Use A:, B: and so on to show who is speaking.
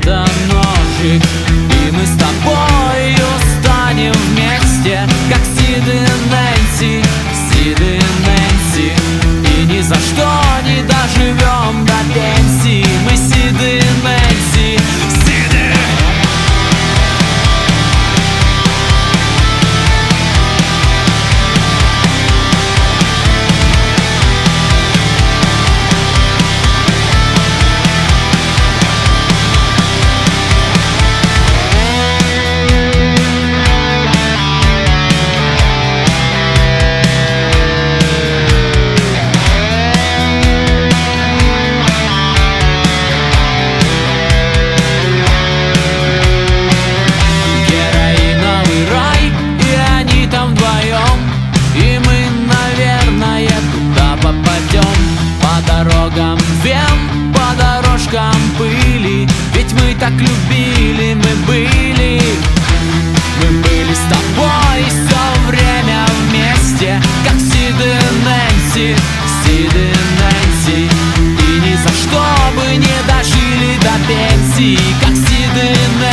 A: это ножик, и мы с тобою станем вместе, как Сид и Нэнси, Сид и Нэнси. И ни за что не доживем до пенсии. Мы Сид и Нэнси, Сиды. По дорожкам пыли, ведь мы так любили, мы были с тобой все время вместе, как Сид и Нэнси, Сид и Нэнси. И ни за что бы не дожили до пенсии, как Сид и Нэнси.